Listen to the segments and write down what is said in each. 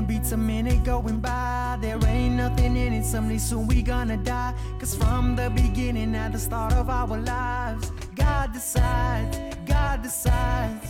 beats a minute going by. There ain't nothing in it, someday soon we gonna die. Cause from the beginning, at the start of our lives, God decides, God decides.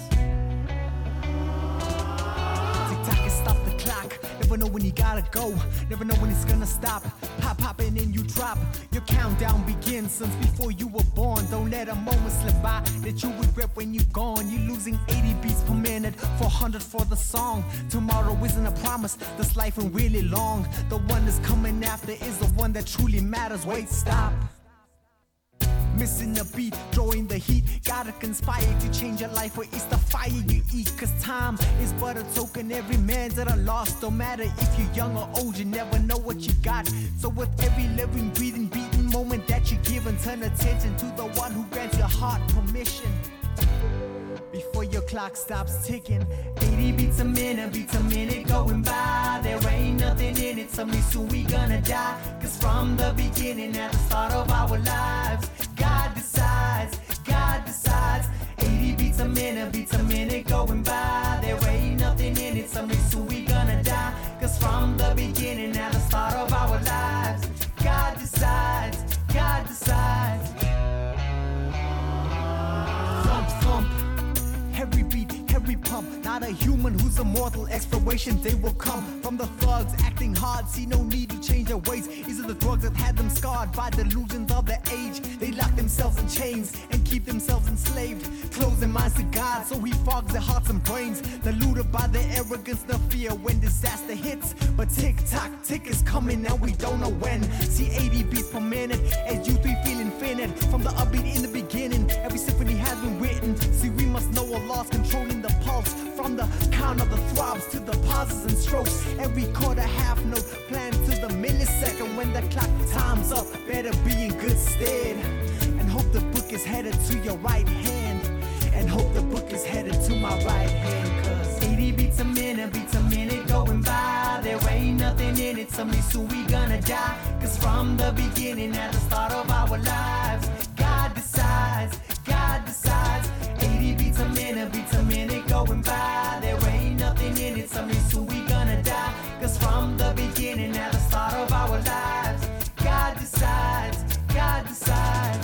Tick-tock and stop the clock. Never know when you gotta go, never know when it's gonna stop. Pop and then you drop. Your countdown begins since before you were born. Don't let a moment slip by that you regret when you're gone. You're losing 80 beats per minute, 400 for the song. Tomorrow isn't a promise, this life ain't really long. The one that's coming after is the one that truly matters. Wait, stop. Missing a beat, drawing the heat. Gotta conspire to change your life, or it's the fire you eat. Cause time is but a token, every man's at a loss. Don't matter if you're young or old, you never know what you got. So with every living, breathing, beating moment that you give, and turn attention to the one who grants your heart permission. Before your clock stops ticking, 80 beats a minute going by. There ain't nothing in it, someday soon we gonna die. Cause from the beginning, at the start of our lives, God decides, God decides. 80 beats a minute going by. There ain't nothing in it, someday soon we gonna die. Cause from the beginning, at the start of our lives, God decides, God decides. Thump, every beat, every pump. Not a human who's immortal, exploration day will come. From the thugs acting hard, see no need to change their ways. These are the drugs that had them scarred by delusions of their age. They lock themselves in chains and keep themselves enslaved, close their minds to God, so he fogs their hearts and brains. Deluded by their arrogance, the fear when disaster hits. But tick-tock, tick is coming and we don't know when. See 80 beats per minute, as you three feel infinite. From the upbeat in the beginning, every symphony has been written. See, we must know Allah's controlling the pulse. From the count of the throbs to the pauses and strokes, every quarter, half note, planned to the millisecond. When the clock time's up, better be in good stead. And hope the book is headed to your right hand. And hope the book is headed to my right hand. Cause 80 beats a minute going by. There ain't nothing in it, someday soon we gonna die. Cause from the beginning, at the start of our lives, God decides, God decides. 80 beats a minute going by. There ain't nothing in it, someday soon we gonna die. Cause from the beginning, at the start of our lives, God decides, God decides.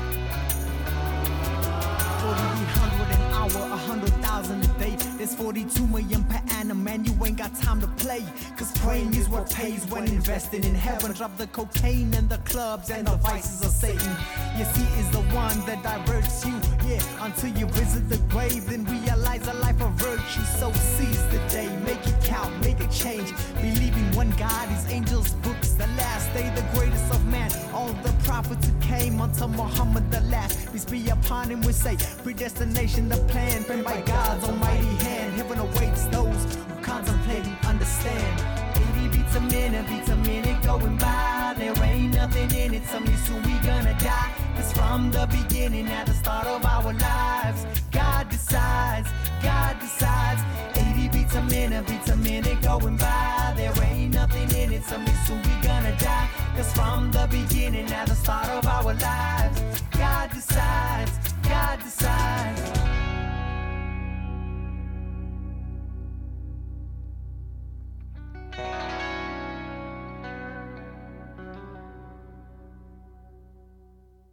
4,800 an hour, 100,000 a day. There's 42 million per annum, man, you ain't got time to play. Cause praying is what pays when investing in heaven. Drop the cocaine and the clubs and the vices of Satan. You see, is the one that diverts you, yeah, until you visit the grave, then realize a life of virtue. So seize the day, make it count, make a change. Believe in one God, his angels, books, the last day, the greatest of man. All the prophets who came until Muhammad the last. Peace be upon him, we say, predestination, the plan, framed by God's almighty hand. Heaven awaits those who contemplate and understand. 80 beats a minute going by. There ain't nothing in it, someday soon we gonna die. Cause from the beginning, at the start of our lives, God decides, God decides. 80 beats a minute going by. There ain't nothing in it, someday soon we gonna die. Cause from the beginning, at the start of our lives, God decides, God decides.